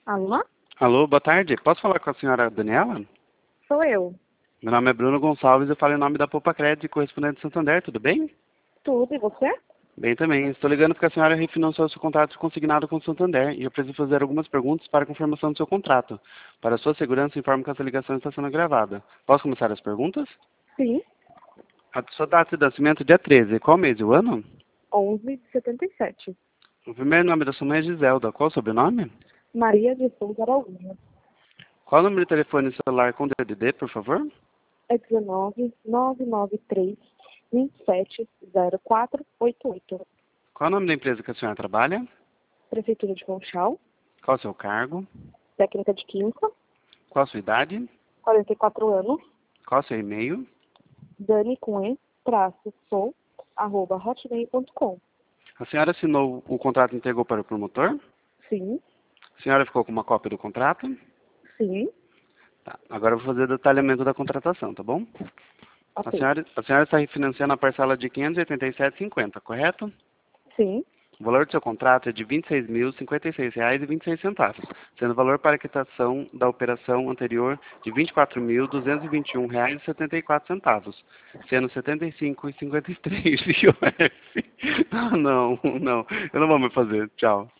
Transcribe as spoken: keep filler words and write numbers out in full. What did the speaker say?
Alô? Alô, boa tarde. Posso falar com a senhora Daniela? Sou eu. Meu nome é Bruno Gonçalves, eu falo em nome da Poupa Crédito, correspondente de Santander, tudo bem? Tudo, e você? Bem também. Estou ligando porque a senhora refinanciou seu contrato consignado com o Santander e eu preciso fazer algumas perguntas para a confirmação do seu contrato. Para a sua segurança, informo que essa ligação está sendo gravada. Posso começar as perguntas? Sim. A sua data de nascimento é dia treze. Qual mês e o ano? onze de setenta e sete. O primeiro nome da sua mãe é Giselda. Qual o sobrenome? Maria de Souza Araújo. Qual o número de telefone celular com D D D, por favor? É dezenove, nove nove três, vinte e sete, zero quatro oito oito. Qual o nome da empresa que a senhora trabalha? Prefeitura de Conchal. Qual o seu cargo? Técnica de Química. Qual a sua idade? quarenta e quatro anos. Qual o seu e-mail? Dani com E, traço, sou, arroba hotmail ponto com. A senhora assinou o contrato e entregou para o promotor? Sim. A senhora ficou com uma cópia do contrato? Sim. Tá. Agora eu vou fazer o detalhamento da contratação, tá bom? A Ok. senhora, a senhora está refinanciando a parcela de quinhentos e oitenta e sete reais e cinquenta centavos, correto? Sim. O valor do seu contrato é de vinte e seis mil, cinquenta e seis reais e vinte e seis centavos, sendo o valor para a quitação da operação anterior de vinte e quatro mil, duzentos e vinte e um reais e setenta e quatro centavos, sendo setenta e cinco reais e cinquenta e três centavos I O F. Ah, não, não, eu não vou mais fazer. Tchau.